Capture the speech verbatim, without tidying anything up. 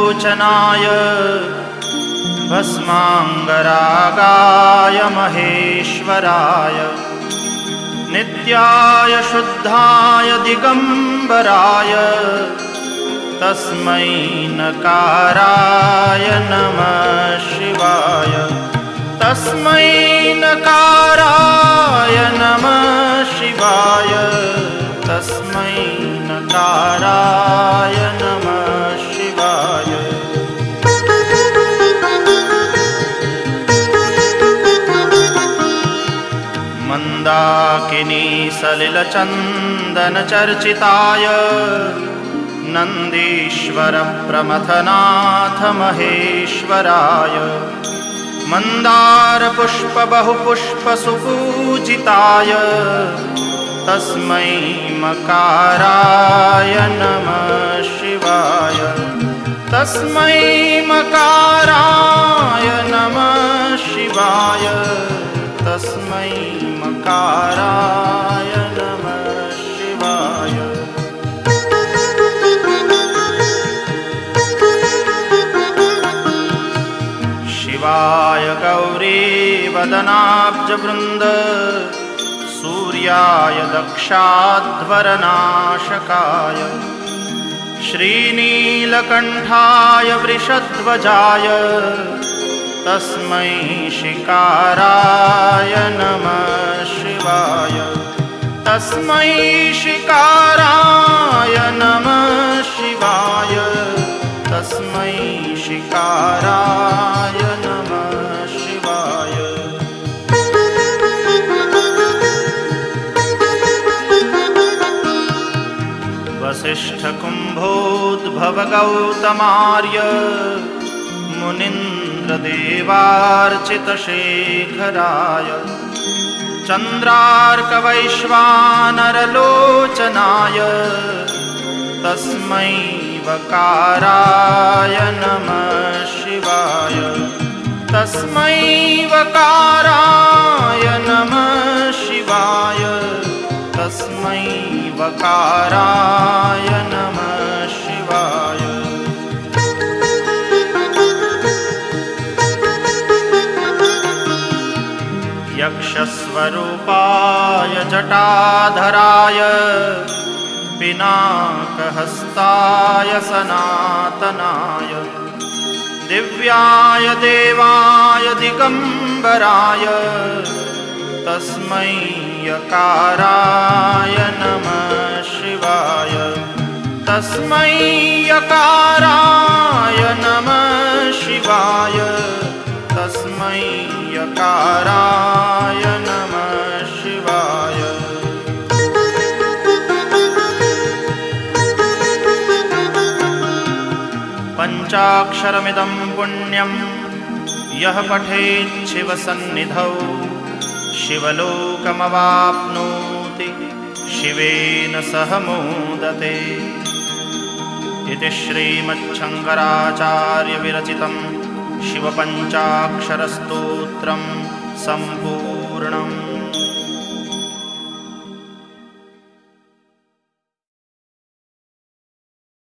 लोचनाय भस्मांगरागाय महेश्वराय नित्याय शुद्धाय दिगंबराय तस्मै नकाराय नमः शिवाय तस्मै नकाराय नमः शिवाय तस्मै नकाराय नमः शिवाय। मंदाकिनी सलिलचंदन चर्चिताय नंदीश्वर प्रमथनाथ महेश्वराय मंदार पुष्प बहुपुष्प सुपूजिताय तस्मै मकाराय नमः शिवाय तस्मै मकाराय नमः शिवाय तस्मै मकाराय नमः शिवाय। शिवाय गौरी वदनाब्जवृन्द सूर्याय दक्षाध्वरनाशकाय श्रीनीलकण्ठाय वृषध्वजाय तस्मै शिकाराय नमः शिवाय तस्मै शिकाराय नमः शिवाय तस्मै शिकाराय नमः शिवाय। वसिष्ठकुम्भोद्भवगौतमार्य मुनीन्द्रदेवार्चितशेखराय चन्द्रार्कवैश्वानरलोचनाय तस्मै वकाराय नमः शिवाय तस्मै वकाराय नमः शिवाय तस्मै वकाराय नमः शिवाय। यक्षस्वरूपाय जटाधराय पिनाकहस्ताय सनातनाय दिव्याय देवाय दिगंबराय तस्मै यकाराय नमः शिवाय तस्मै यकाराय नमः शिवाय तस्मै यकाराय नमः शिवाय। पंचाक्षरमिदं पुण्यं यः पठेत् शिवसन्निधौ शिवलोकमवाप्नोति शिवेन सह मोदते। इति श्रीमच्छङ्कराचार्यविरचितं शिवपञ्चाक्षरस्तोत्रं सम्पूर्णम्।